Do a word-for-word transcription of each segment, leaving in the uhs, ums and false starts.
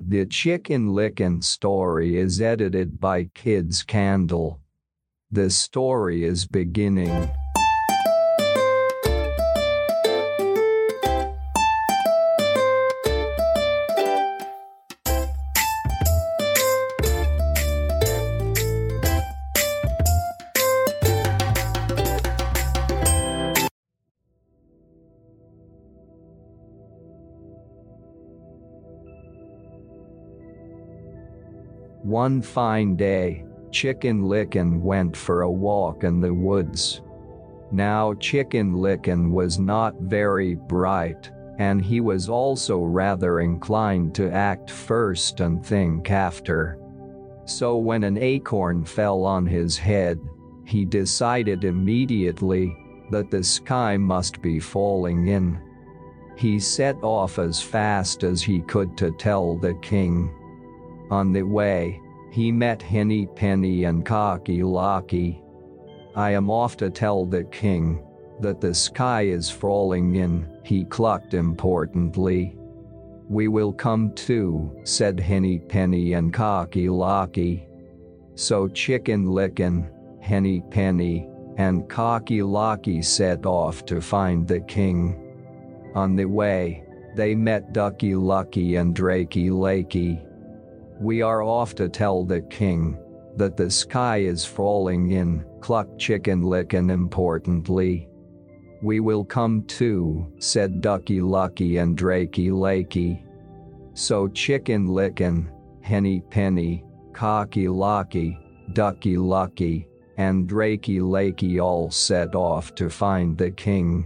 The Chicken Licken story is edited by Kids Candle. The story is beginning. One fine day, Chicken Licken went for a walk in the woods. Now Chicken Licken was not very bright, and he was also rather inclined to act first and think after. So when an acorn fell on his head, he decided immediately that the sky must be falling in. He set off as fast as he could to tell the king. On the way, he met Henny Penny and Cocky Locky. "I am off to tell the king that the sky is falling in," he clucked importantly. "We will come too," said Henny Penny and Cocky Locky. So Chicken Licken, Henny Penny, and Cocky Locky set off to find the king. On the way, they met Ducky Lucky and Drakey Lakey. "We are off to tell the king that the sky is falling in," clucked Chicken Licken importantly. "We will come too," said Ducky Lucky and Drakey Lakey. So Chicken Licken, Henny Penny, Cocky Locky, Ducky Lucky, and Drakey Lakey all set off to find the king.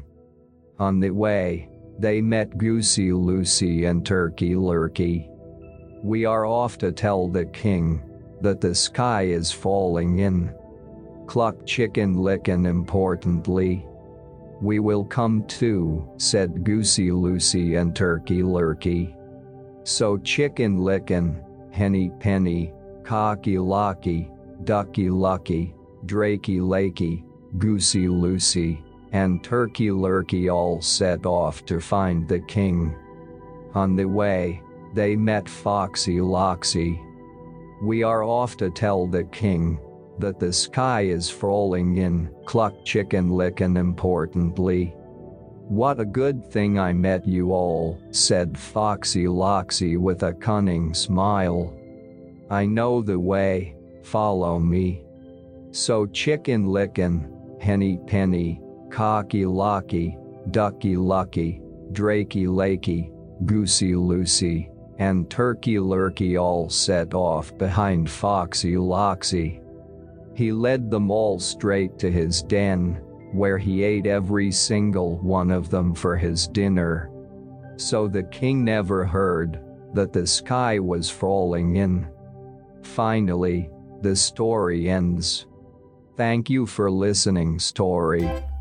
On the way, they met Goosey Lucy and Turkey Lurkey. "We are off to tell the king that the sky is falling in," clucked Chicken Licken importantly. "We will come too," said Goosey Lucy and Turkey Lurkey. So Chicken Licken, Henny Penny, Cocky Locky, Ducky Lucky, Drakey Lakey, Goosey Lucy, and Turkey Lurkey all set off to find the king. On the way, they met Foxy Loxy. "We are off to tell the king that the sky is falling in," clucked Chicken Licken importantly. "What a good thing I met you all," said Foxy Loxy with a cunning smile. "I know the way, follow me." So Chicken Licken, Henny Penny, Cocky Locky, Ducky Lucky, Drakey Lakey, Goosey Lucy, and Turkey Lurkey all set off behind Foxy Loxy. He led them all straight to his den, where he ate every single one of them for his dinner. So the king never heard that the sky was falling in. Finally, the story ends. Thank you for listening, story.